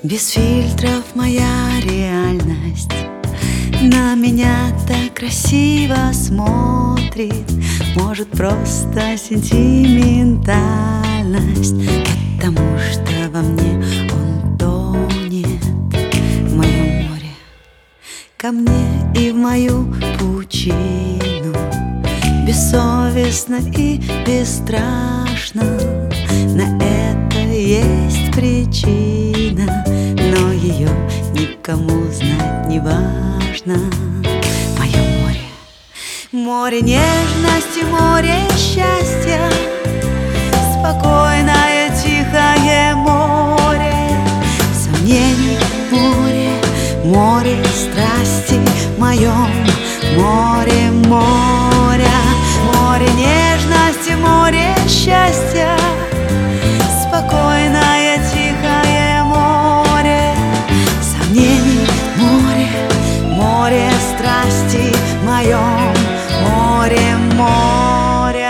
Без фильтров моя реальность на меня так красиво смотрит. Может, просто сентиментальность, потому что во мне он тонет. В моем море, ко мне и в мою пучину, бессовестно и бесстрашно. На это есть причина, но ее никому знать не важно. Мое море, море нежности, море счастья, спокойное, тихое море сомнений, море, море страсти, в моем море моря. Море нежности, море счастья, спокойное, тихое море сомнений, море, море страсти, в моем море моря.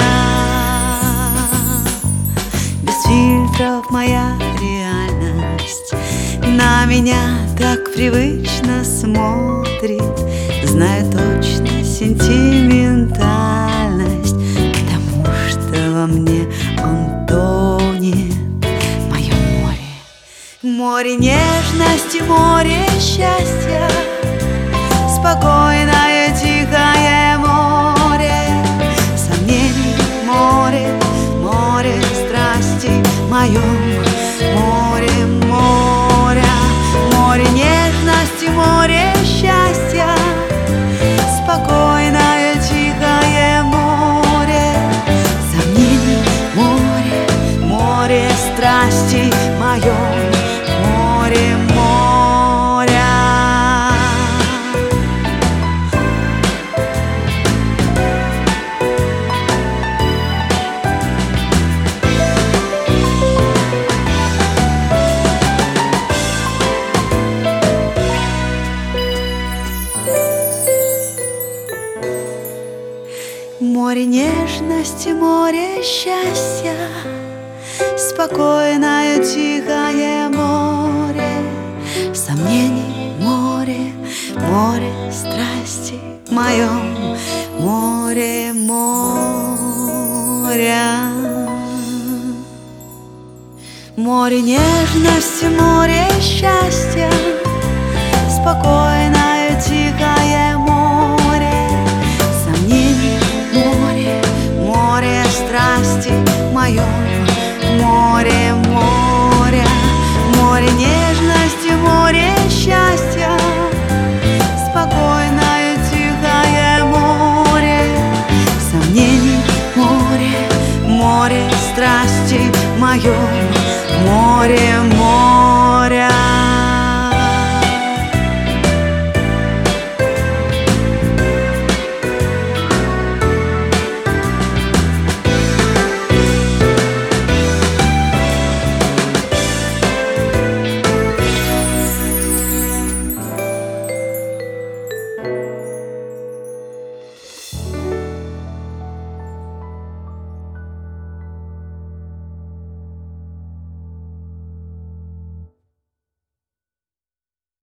Без фильтров моя реальность на меня так привычно смотрит. Знаю точно сентиментальность, потому что во мне он тонет. Мое море, море нежности, море счастья, спокойное, тихое море сомнений, море, море страсти, в моем море моря. Море нежности, море счастья, спокойное, тихое море сомнений, море, море страсти, в моем море моря. Море нежности, море счастья, спокойное, тихое море сомнений, море, море страсти, в моем море моря. Море нежности, море счастья, спокойное, тихое море сомнений, море, море страсти, в моем море моря. Море нежности, море счастья, спокойное, тихое море сомнений, море, море страсти, в моем море